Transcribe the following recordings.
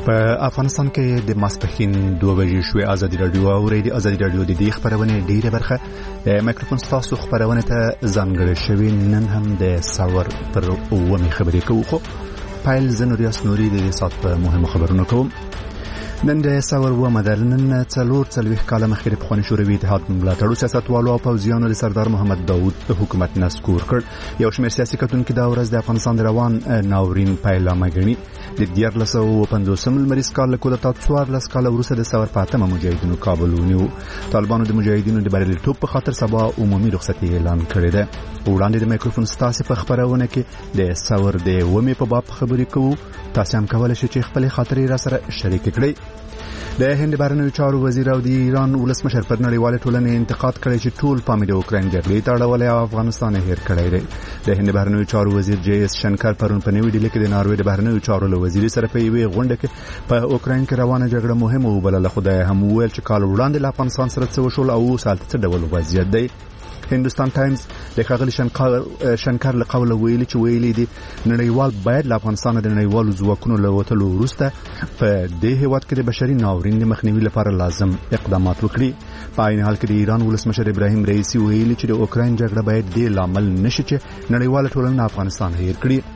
په افغانستان کې د ماسپښین 2 بجې شوې ازادي رادیو اوري د ازادي رادیو د دې خبرونه ډیره برخه د مایکروفون تاسو خبرونه ته ځانګړې شوی نن هم د ثور پر ومه خبرې کوو خو پایل زنوریاس نوري د سات په مهمه خبرونه کوم نن د ثور و مدرنن څلور کاله مخکې په خونی شوروي اتحاد ملاتړو سیاستوالو او پوځیانو د سردار محمد داوود حکومت نسکور کړ یو شمېر سیاسي کتونکو دا ورځ د افغانستان د روان ناورین پیلامه ګڼي د 1950 لمریز کال له کودتا 14 کال وروسته د ثور په اتمه مجاهدینو کابل ونیو طالبانو د مجاهدینو د بریالیتوب په خاطر سبا عمومي رخصتي اعلان کړی دی وړاندې د مایکروفون ستاسو په خبرونه کې د ثور د ومه په باب خبرې کوو تاسو هم کولای شئ چې خپل خاطرې را سره شریک کړئ د هند بهرنیو چارو وزیر او د ایران ولسمشر پر نړیواله ټولنې انتقاد کړی چې ټول پام د اوکراین جګړې ته اړولې او افغانستان هیر کړی دی د هند بهرنیو چارو وزیر جی اس شنکر پرون په نوې ډیلي کې د ناروې د بهرنیو چارو له وزیر سره په یوې غونډه کې په اوکراین کې روانه جګړه مهمه وبلله خدای هم ویل چې کال وړاندې له افغانستان سره څه وشول او سالته ډول وضعیت دی هندوستان ټایمز د ښاغلي شنکر له قوله ویلي دي نړیوال باید له افغانستان د نړیوالو ځواکونو له وتلو وروسته په دې هیواد کې د بشري ناورین د مخنیوي لپاره لازم اقدامات وکړي په عین حال کې د ایران ولسمشر ابراهیم رئیسی ویلي چې د اوکراین جګړه باید د لامل نشي چې نړیواله ټولنه افغانستان هیر کړي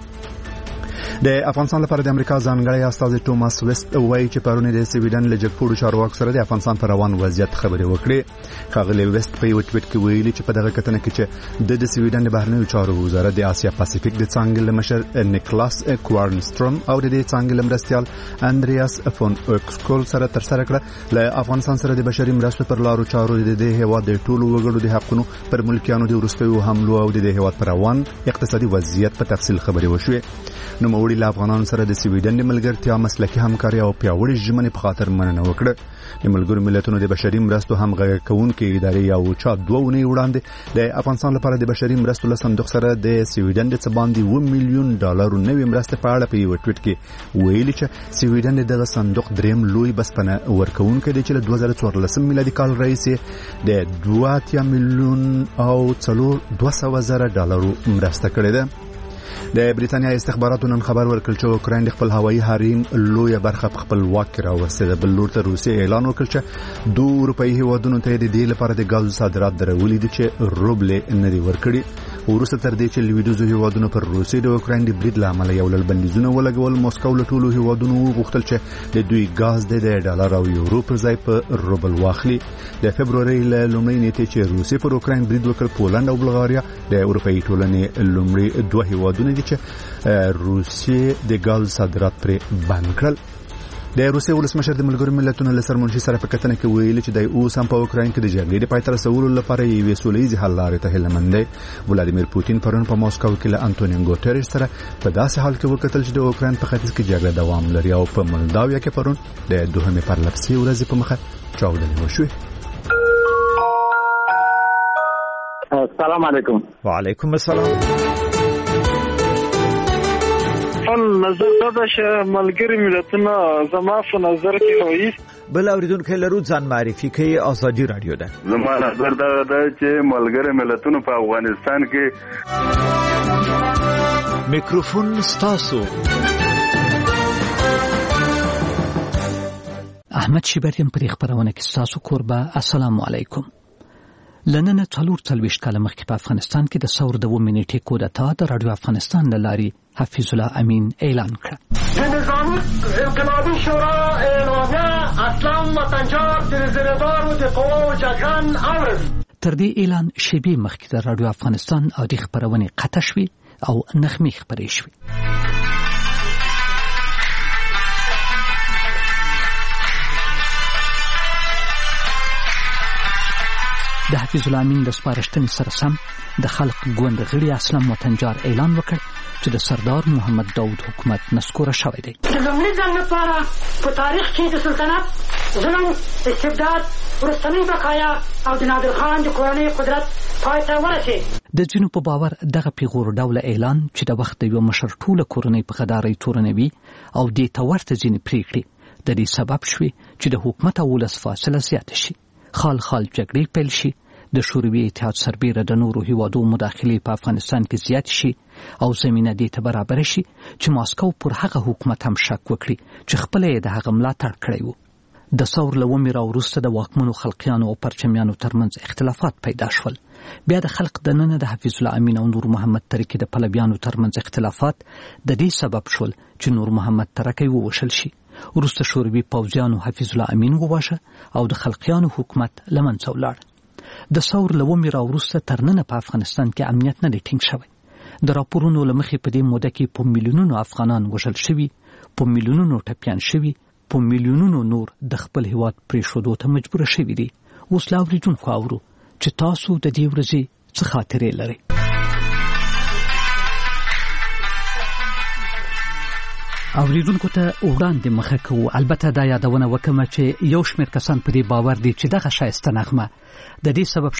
د افغانستان لپاره د امریکا ځانګړی استاذ توماس ویست وایي چې پرونه د سویډن له جګپوړو چارواکو سره د افغانستان پر روان وضعیت خبرې وکړې ښاغلی ویست په یو ټویټ کې ویلي چې په دغه کتنه کې چې د سویډن د بهرنیو چارو وزارت د آسیا پاسفیک د څانګې مشر نیکلاس کوارنستروم او د دې څانګې مرستیال اندریاس فون اوکسکول سره ترسره کړه له افغانستان سره د بشري مرستو پر لارو چارو د دې هیواد د ټولو وګړو د حقوقو پر ملکیانو د وروستیو حملو او د دې هیواد پر روان اقتصادي وضعیت په تفصیل خبرې وشوې نو موړي له افغانانو سره د سویډن د ملګرتیا مسلکي همکاري او پیاوړي ژمنې په خاطر مننه وکړه د ملګرو ملتونو د بشري مرستو همغږي کوونکې ادارې او چا 2 ونې وړاندې د افغانستان لپاره د بشري مرستو له صندوق سره د سویډن د څه باندې $1 ملیون نوې مرستې په اړه په یو ټویټ کې ویلي چې سویډن دغه صندوق دریم لوی بسپنه ورکوونکی دی چې له 2014 میلادي کال راهیسې د $2 ملیون او $200,000 مرسته کړې ده د بریتانیا استخباراتو نن خبر ورکړ چې اوکراین د خپل هوایي حریم لویه برخه په خپل واک کې راوستې بل لور ته روسیې اعلان وکړ چې 2 اروپאי هیوادونو ته د دې لپاره د غاز صادرات درولې دي چې روبل نه دی ورکړي ورسته تر دې چې لویدوزو هیوادونو پر روسیې د اوکراین د برید لامل یو لړ بندیزونه ولګول موسکو له ټولو هیوادونو غوښتل چې د دوی غاز د $1 او یورو پر ځای په روبل واخلي د فبرवरी له لومړۍ نیټې چې روسیې پر اوکراین برید وکړ پولند او بلغاریا د اروپאי ټولنې لومړی 2 هیوادونه دي چې روسیې د غاز صادرات پر بند کړل د روسیې ولسمشر د ملګرو ملتونو له سرمنشي سره په کتنه کې ویلي چې د اوس هم په اوکراین کې د جګړې د پای ته رسولو لپاره یو سولهییز حل لارې ته هیلمند دی ولادیمیر پوتین پرون په موسکو کې له انټونیو ګوتریش سره په داسې حال کې وکتل چې د اوکراین په ختیځ کې جګړه دوام لري او په مولداویا کې پرون د دوهمې پرلپسې ورځې په مخه چاودنې وشوې. السلام علیکم. وعلیکم السلام. نظر دا چې ملګری ملتونه زما په نظر کې هویس بل اوریدونکو لرو ځان معرفي کوي ازادي رادیو ده زما نظر دا چې ملګری ملتونه په افغانستان کې میکروفون ستاسو احمد شیبریم پر خبرونه کې ستاسو قربا السلام علیکم لنن 40 کال مخکې په افغانستان کې د ثور د 2 منټې کودتا د رادیو افغانستان لاري حفیظ الله امین اعلان کړ نظامی انقلابی شورا اعلامیه اصلا وطنجار در زیردار و دقوا و جگران آورد تر دې اعلان شیبې مخکې د رادیو افغانستان او د خبرونه قطع شوې او نغمې خبرې شوې د حفیظ الله امین د سپارښتنې سره سم د خلق ګوند غړي اسلام وطنجار اعلان وکړ چې د سردار محمد داوود حکومت نسکور شوی دی. د لومړي ځل لپاره په تاریخ کې د سلطنت ظلم استبداد وروستنۍ بقایا او د نادر خان د کورنۍ قدرت پای ته ورسېد. د ځینو په باور دغه پیغور ډوله اعلان چې د وخت د یو مشر ټوله کورنۍ په غدارۍ تورنوي او دې ته ورته ځینې پریکړې د دې سبب شوې چې د حکومت او ولس فاصله زیاته شي خال جګړې پیل شي د شوروي اتحاد سربېره د نورو هیوادو مداخلې په افغانستان کې زیات شي او زمینه دې ته برابر شي چې ماسکو پر هغه حکومت هم شک وکړي چې خپل یې د هغه ملاتړ کړی و. د ثور له ومې راوروسته د واکمنو خلقیانو او پرچمیانو ترمنځ اختلافات پیدا شول. بیا د خلق دننه د حفیظ الله امین او نور محمد ترکی د پلویانو ترمنځ اختلافات د دې سبب شول چې نور محمد ترکی ووشل شي. وروسته شوروي پوځیانو حفیظ الله امین وواژه او د خلقیانو حکومت له منځه ولاړ. د ثور له ومې راوروسته تر ننه په افغانستان کې امنیت نه دی ټینګ شوی. د راپورونو له مخې په دې موده کې په میلیونونو افغانان وژل شوي، په میلیونونو ټپیان شوي، په میلیونونو نور د خپل هیواد پرېښودو ته مجبور شوي دي. اوس لا اورېدونکو اورو چې تاسو د دې ورځې څه خاطرې لرئ. اوریدونکو ته وړاندې مخه کوو. البته دا یادونه وکړم چې یو شمېر کسان په دې باور دي چې دغه ښایسته نغمه د دې سبب